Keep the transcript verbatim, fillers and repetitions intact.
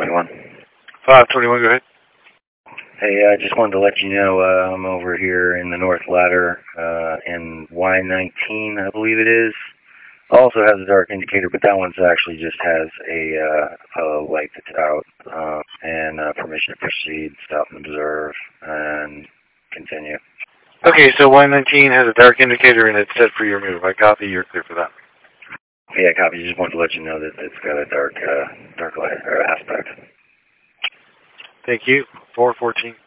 twenty-one. five twenty-one, go ahead. Hey, I uh, just wanted to let you know uh, I'm over here in the North Ladder uh, in Y nineteen, I believe it is. Also has a dark indicator, but that one's actually just has a, uh, a light that's out uh, and uh, permission to proceed, stop and observe, and continue. Okay, so Y nineteen has a dark indicator and it's set for your move. I copy, you're clear for that. Yeah, copy. Just wanted to let you know that it's got a dark, uh, dark light or aspect. Thank you. four fourteen.